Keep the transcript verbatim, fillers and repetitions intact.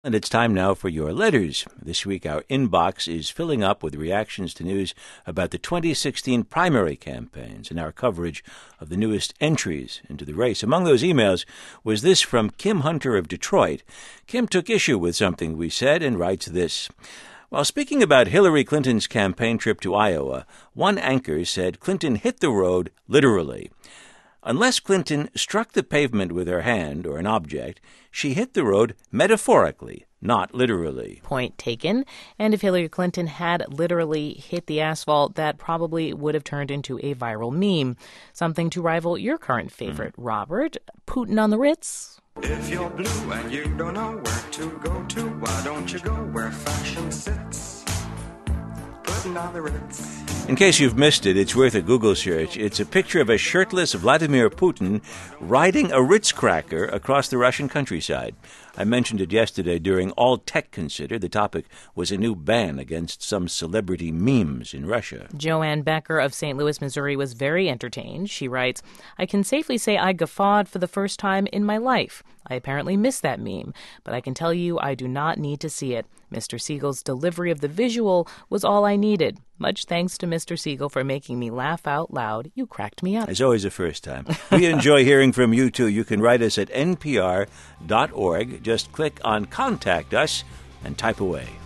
And it's time now for your letters. This week our inbox is filling up with reactions to news about the twenty sixteen primary campaigns and our coverage of the newest entries into the race. Among those emails was this from Kim Hunter of Detroit. Kim took issue with something we said and writes this. While speaking about Hillary Clinton's campaign trip to Iowa, one anchor said Clinton hit the road literally. Unless Clinton struck the pavement with her hand or an object, she hit the road metaphorically, not literally. Point taken. And if Hillary Clinton had literally hit the asphalt, that probably would have turned into a viral meme. Something to rival your current favorite, mm. Robert. Putin on the Ritz. If you're blue and you don't know where to go to, why don't you go where fashion sits? Putin on the Ritz. In case you've missed it, it's worth a Google search. It's a picture of a shirtless Vladimir Putin riding a Ritz cracker across the Russian countryside. I mentioned it yesterday during All Tech Considered. The topic was a new ban against some celebrity memes in Russia. Joanne Becker of Saint Louis, Missouri was very entertained. She writes, I can safely say I guffawed for the first time in my life. I apparently missed that meme, but I can tell you I do not need to see it. Mister Siegel's delivery of the visual was all I needed. Much thanks to Mister Siegel for making me laugh out loud. You cracked me up. It's always a first time. We enjoy hearing from you, too. You can write us at n p r dot org. Just click on Contact Us and type away.